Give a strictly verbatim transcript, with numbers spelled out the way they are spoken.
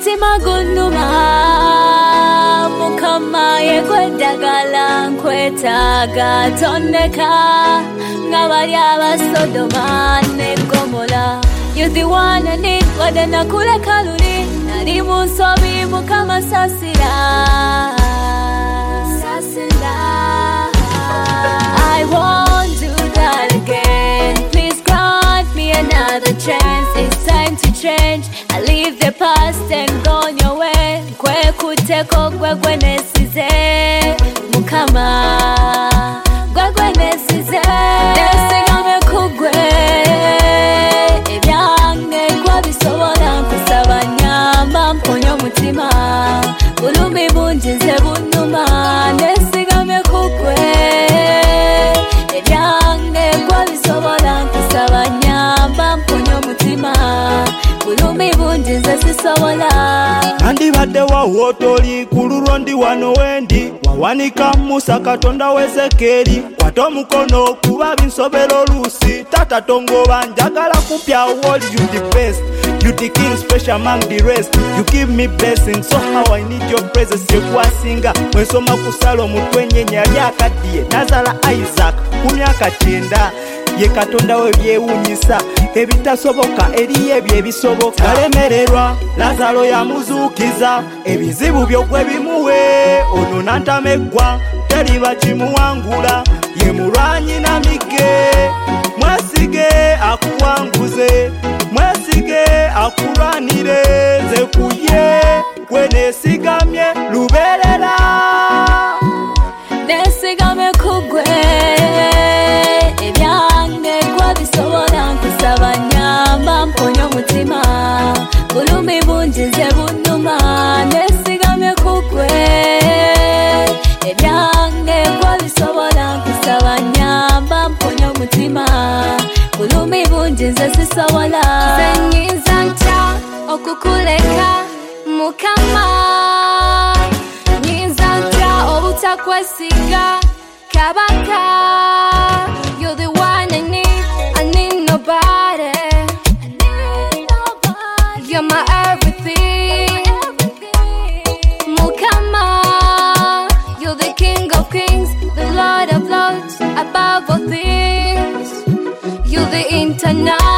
Mutima gunuma mukama yekwedagala nkwetaga tondeka ngabali abasodoma ne Gomora. You're the one I need, wadana kule kaluli nali musobi mukama sasira sasira. I won't do that again. Please grant me another chance. It's time to change. I leave the past and go on your way. Kwe kuteko gwe gwe nesize mukama gwe gwe nesize nesigame kugwe ebyange kwa bisobola nkusaba nyamba mponyo mutima bulumi bunjize bunuma nesigame kugwe ebyange kwa bisobola nkusaba nyamba mponyo mutima bulumi bunjize sisobola. Andi badde wa wotoli kululwo ndi wano wendi wawanika Musa Katonda wezekeri kwata omukono kuba binsobera oluusi tata tongoba njagala kupya world. You the best, you the king special among the rest. You give me blessings so how I need your presence. Yekwasinga mwensoma kusala omutwe ennyenya yali akaddiye nazala Isaac ku myaka kyenda. Ye Katonda we byewunyisa ebitasoboka eriye byebisoboka. Alemererwa Lazaro yamuzuukiza ebizibu byogwe bimuwe ono nantameggwa teriba kimuwangula ye mulwanyi na mige. Mwesige akuwanguze mwesige akulwanire ze kuye wenesigamye luberera nesigame kugwe ebyange kwa bisobola nkusaba nyamba mponyo mutima bulumi bunjize bunuma nesigame kugwe ebyange kwa bisobola nkusaba nyamba mponyo mutima bulumi bunjize sisobola. Zenyiza ntya okukuleka mukama nyinza ntya obutakwesiga kabaka. You're the one I need, I need nobody. I need nobody. You're my everything. Mukama, you're the King of Kings, the Lord of Lords, above all things. You're the international.